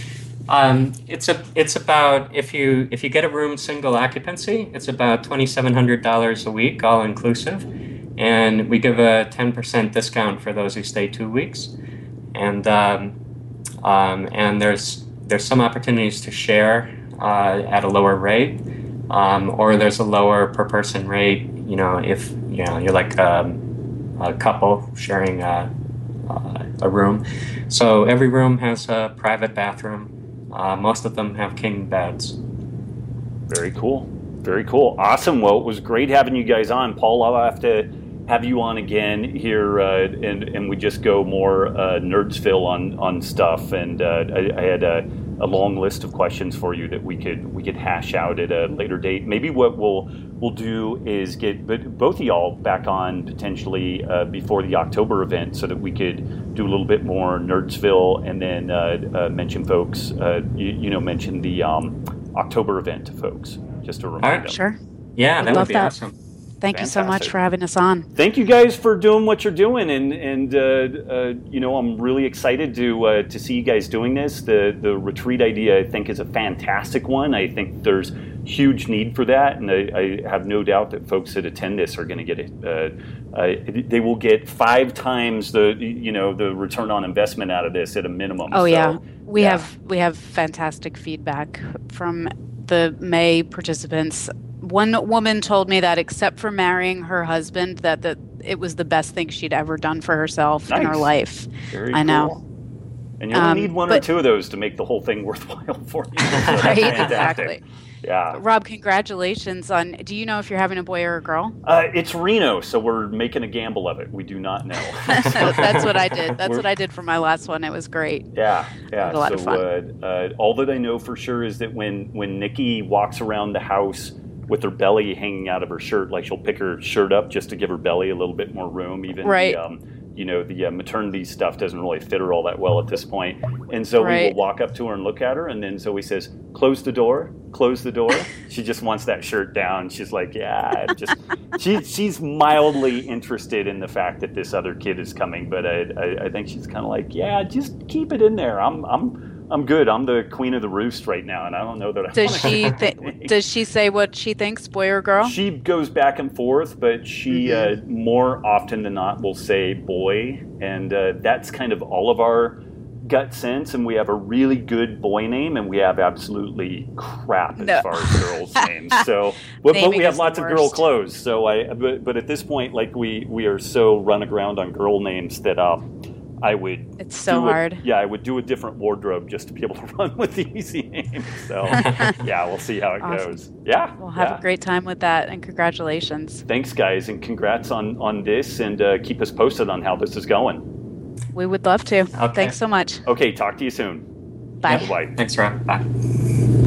It's about, if you get a room single occupancy, it's about $2,700 a week, all inclusive, and we give a 10% discount for those who stay 2 weeks, and there's some opportunities to share at a lower rate, or there's a lower per person rate. If you're like a couple sharing a room. So every room has a private bathroom. Most of them have king beds. Very cool. Very cool. Awesome. Well, it was great having you guys on. Paul, I'll have to have you on again here, and we just go more Nerdsville on stuff. And I had a long list of questions for you that we could hash out at a later date. Maybe what we'll do is get both of y'all back on potentially before the October event, so that we could do a little bit more Nerdsville, and then mention folks. Mention the October event to folks, just to remind them. Sure. Yeah, that would be awesome. Thank you so much for having us on. Thank you guys for doing what you're doing, and I'm really excited to see you guys doing this. The retreat idea, I think, is a fantastic one. I think there's huge need for that, and I have no doubt that folks that attend this are going to get it. They will get 5 times the return on investment out of this at a minimum. Oh, so, yeah, we have fantastic feedback from the May participants. One woman told me that except for marrying her husband, that it was the best thing she'd ever done for herself in her life. Very I know. Cool. And you'll need one or two of those to make the whole thing worthwhile for you. So right, exactly. Yeah. Rob, congratulations on. Do you know if you're having a boy or a girl? It's Reno, so we're making a gamble of it. We do not know. That's what I did. That's what I did for my last one. It was great. Yeah. It was a lot of fun. All that I know for sure is that when Nikki walks around the house with her belly hanging out of her shirt, like she'll pick her shirt up just to give her belly a little bit more room. Even right. The maternity stuff doesn't really fit her all that well at this point. And so we will walk up to her and look at her, and then Zoe says, close the door. She just wants that shirt down. She's like, yeah, she's mildly interested in the fact that this other kid is coming, but I think she's kind of like, yeah, just keep it in there. I'm good. I'm the queen of the roost right now, and I don't know that I Does she say what she thinks, boy or girl? She goes back and forth, but she more often than not will say boy, and that's kind of all of our gut sense. And we have a really good boy name, and we have absolutely crap as far as girls' names. So, but we have lots of girl clothes. So but at this point, like we are so run aground on girl names that I would. It's so hard. I would do a different wardrobe just to be able to run with the easy names. So, yeah, we'll see how it goes. Yeah. We'll have a great time with that, and congratulations. Thanks, guys, and congrats on this, and keep us posted on how this is going. We would love to. Okay. Thanks so much. Okay, talk to you soon. Bye. Bye. Thanks, Rob. Bye.